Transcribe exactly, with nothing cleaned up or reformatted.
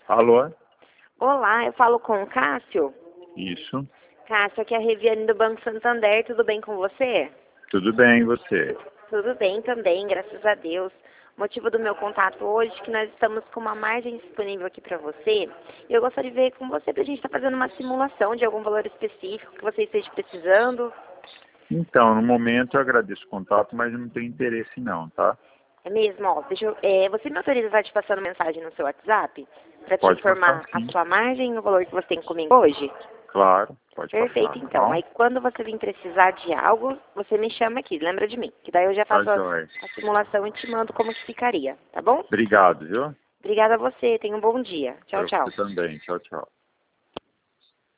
Alô? Olá, eu falo com o Cássio. Isso. Cássio, aqui é a Reviane do Banco Santander, tudo bem com você? Tudo bem, e você? Tudo bem também, graças a Deus. O motivo do meu contato hoje é que nós estamos com uma margem disponível aqui para você. E eu gostaria de ver com você para a gente estar fazendo uma simulação de algum valor específico que você esteja precisando. Então, no momento eu agradeço o contato, mas eu não tenho interesse não, tá? É mesmo, ó, deixa eu, é, você me autoriza a estar te passando mensagem no seu WhatsApp para te Pode passar, informar a sim. sua margem e o valor que você tem comigo hoje? Claro, pode Perfeito, passar, tá então. bom? Aí quando você vir precisar de algo, você me chama aqui, lembra de mim. Que daí eu já Tá faço a, jóia. a simulação e te mando como que ficaria, tá bom? Obrigado, viu? Obrigada a você, tenha um bom dia. Tchau, Para tchau. você também. Tchau, tchau.